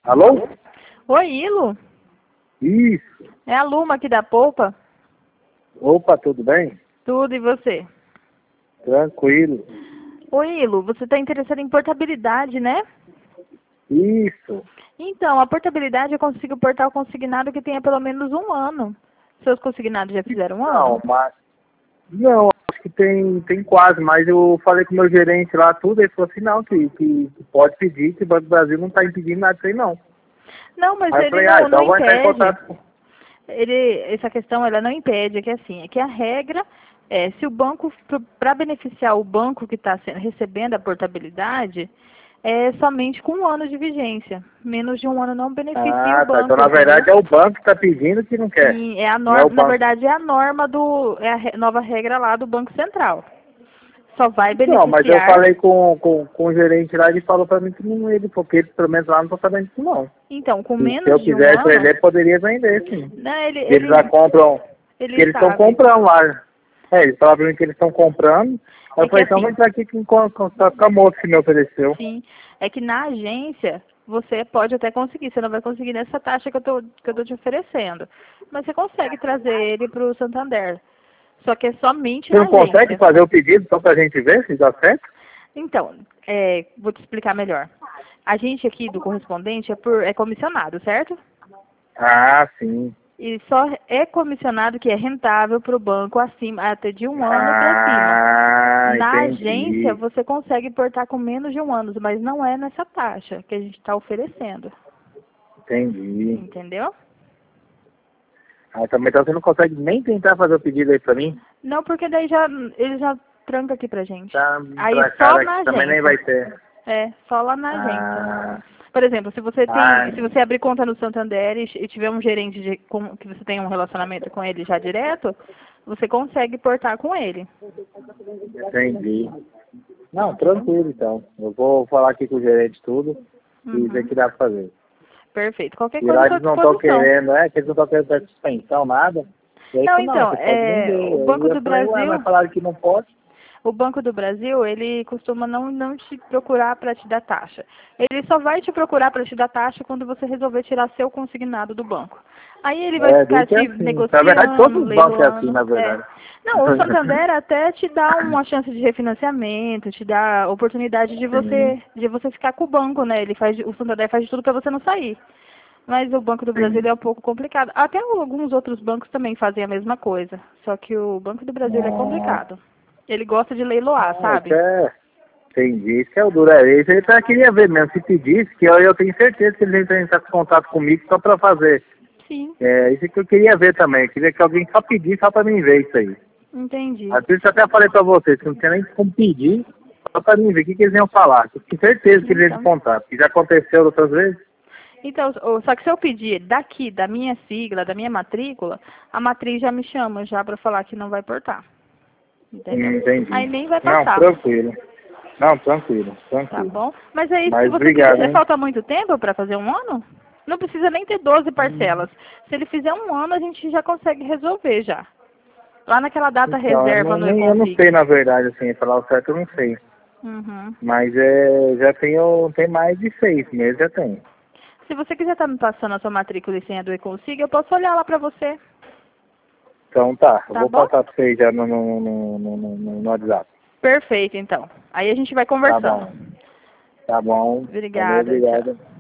Alô? Oi, Ilo? Isso. É a Luma aqui da Polpa? Opa, tudo bem? Tudo, e você? Tranquilo. Oi, Ilo, você está interessado em portabilidade, né? Isso. Então, a portabilidade eu consigo portar o consignado que tenha pelo menos um ano. Seus consignados já fizeram um Não, ano? mas... Não, acho que tem quase, mas eu falei com o meu gerente lá, tudo, ele falou assim, não, que pode pedir, que o Banco do Brasil não está impedindo nada disso aí, não. Não, mas Aí eu ele falei, não então vou entrar em impede. contato com... Essa questão ela não impede, é que a regra é, se o banco, para beneficiar o banco que está recebendo a portabilidade, é somente com um ano de vigência. Menos de um ano não beneficia o Ah, tá. Então, banco, na entendeu? verdade, é o banco que está pedindo que não quer. Sim, é a Não é o norma, na banco. verdade é a norma nova regra lá do Banco Central. Só vai Não, mas eu beneficiar. falei com o gerente lá, ele falou pra mim que não ele, porque ele, pelo menos lá, não tô sabendo disso, não. Então, com Se eu menos de um quisesse ano, vender, poderia vender, sim. né, Eles já compram, que ele eles estão sabe. comprando lá. É, eles falaram pra mim que eles estão comprando. Aí É eu que falei, então vou assim, entrar aqui com a moça que me ofereceu. sim, é que na agência você pode até conseguir, você não vai conseguir nessa taxa que eu tô te oferecendo. Mas você consegue trazer ele para o Santander. Só que é somente Você na não consegue agência. fazer o pedido só pra gente ver se dá certo? Então, vou te explicar melhor. A gente aqui do correspondente é comissionado, certo? Ah, sim. E só é comissionado que é rentável para o banco acima, até de um ano para cima. Ah, Na agência, entendi. você consegue portar com menos de um ano, mas não é nessa taxa que a gente está oferecendo. Entendi. Entendeu? Ah, também então você não consegue nem tentar fazer o pedido aí pra mim? Não, porque daí ele já tranca aqui pra gente. Tá Aí só trancado na aqui, também nem vai agência. ter. É, só lá na agência. Ah, Por exemplo, ah, se você abrir conta no Santander e tiver um gerente que você tem um relacionamento com ele já direto, você consegue portar com ele. entendi. Não, Entendeu? tranquilo então. Eu vou falar aqui com o gerente tudo e ver o Uhum. que dá pra fazer. Perfeito. Qualquer E coisa lá à sua eles não estão disposição. querendo, que eles não estão querendo dar suspensão, nada. E aí Não, falou, não, então, você pode vender. o Aí Banco eu do falei, ué, mas Brasil, falaram que não pode. o Banco do Brasil, ele costuma não te procurar para te dar taxa. Ele só vai te procurar para te dar taxa quando você resolver tirar seu consignado do banco. Aí ele vai É, ficar deixa te assim. Na verdade, negociando, todos os bancos é assim, leiloando. na É. verdade. Não, o Santander até te dá uma chance de refinanciamento, te dá oportunidade Sim, de você ficar com o banco, né? O Santander faz de tudo para você não sair. Mas o Banco do Brasil sim. é um pouco complicado. Até alguns outros bancos também fazem a mesma coisa. Só que o Banco do Brasil é Nossa. complicado. Ele gosta de leiloar, Ah, isso sabe? é... Entendi, isso é o duro. Isso aí eu queria ver mesmo, se pedisse, que eu tenho certeza que eles entram em contato comigo só pra fazer. Sim, É, isso que eu queria ver também. Eu queria que alguém só pedisse só pra mim ver isso aí. entendi. Às vezes eu até falei pra vocês que não tinha nem como pedir, só pra mim ver o que eles iam falar. Eu tenho certeza que eles iam Então, contar, porque já aconteceu outras vezes. só que se eu pedir daqui, da minha sigla, da minha matrícula, a matriz já me chama já para falar que não vai portar. Entendeu? Aí Entendi. nem vai Não, passar, tranquilo. Não, tranquilo, tá tranquilo. bom? Mas aí, se Mas você obrigado, quiser, hein? falta muito tempo para fazer um ano? Não precisa nem ter 12 parcelas. Se ele fizer um ano, a gente já consegue resolver já. Lá naquela data Então, reserva no eu não sei Econfig. na verdade, assim, falar o certo eu não sei. Uhum. Mas já tem mais de 6 meses, já tem. Se você quiser estar me passando a sua matrícula e senha do Econfig, eu posso olhar lá para você, Então tá, eu tá vou bom? passar pra vocês já no WhatsApp. Perfeito, então. Aí a gente vai Tá conversando. bom. Tá bom. Valeu, Obrigada, tchau. obrigado.